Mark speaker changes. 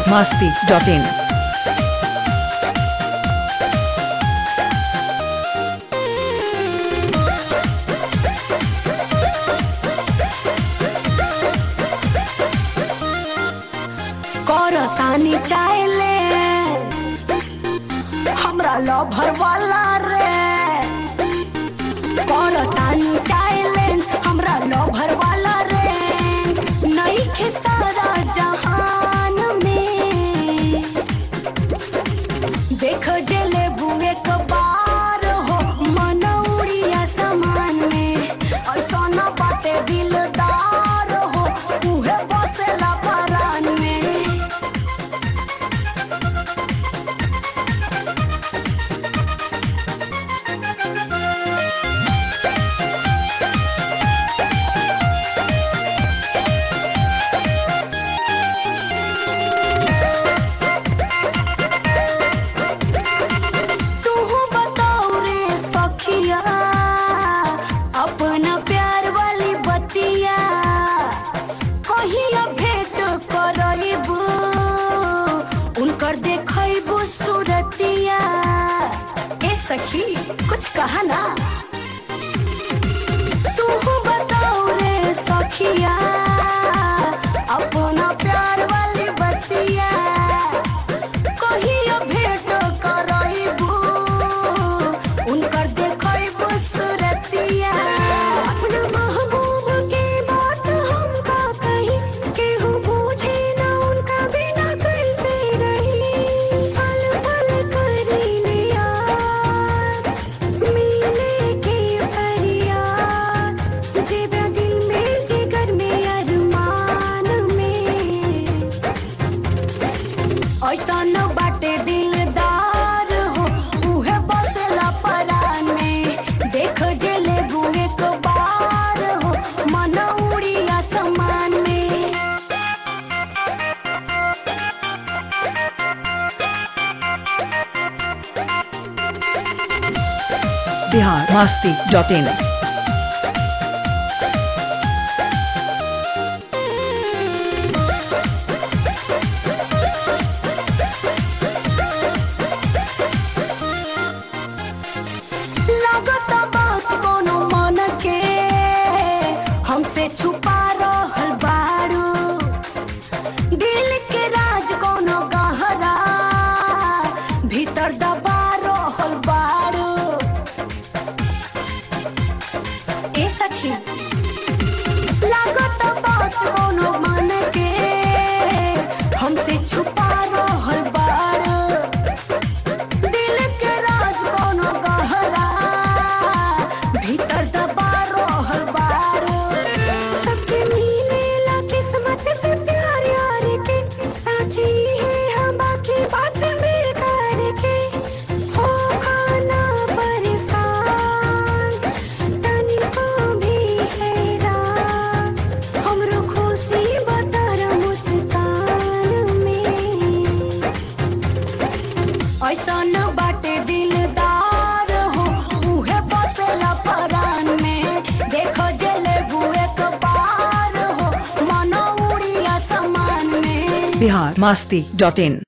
Speaker 1: biharmasti.in
Speaker 2: करतानी चाहले हमरा lover वाला रे करतानी चाहले हमरा लभर वाला रे नहीं के सारा जहान में देख जेले बुए कबार हो मनौरिया समान में ऐसा न बाटे दिलदार हो उहे बसेला परान में अपना प्यार वाली बतिया कहिया भेंट करइबू उनकर देखइबू सूरतिया ए सखी कुछ कहा ना तू बताओ रे सखिया अपना प्यार वाली बतिया कहिया भेंट करइबू उनकर देखइबू सूरतिया अपना महबूब के बात हमका कही केहू पूछे ना उनका बिना कैसे रही पल पल करी लिया मिले के फरियाद जेबा दिल में जिगर में अरमान में ऐसा न बाटे दिलदार हो उहे बसेला परान में देख जेले बुए को बार हो मनौरिया समान में
Speaker 1: biharmasti.in
Speaker 2: लगता बात कोनो मन के हमसे छुपा रहल बारू दिल के राज कोनो गहरा भीतर दबा रहल बारू ए सखी लगता बात कोनो मन के हमसे छुपा रहल बारू दिल के राज कोनो गहरा भीतर दबा रहल बारू सबके मिलेला किस्मत से प्यार यार के साची है हम बाकी बात में करके हो खाना परेशान तनी को भी हैरान हमरो खुशी बतर मुस्कान में ऐसा न बाटे दिलदार हो उहे बसेला परान में देखो जेले बुए कबार हो मनौरिया समान में
Speaker 1: biharmasti.in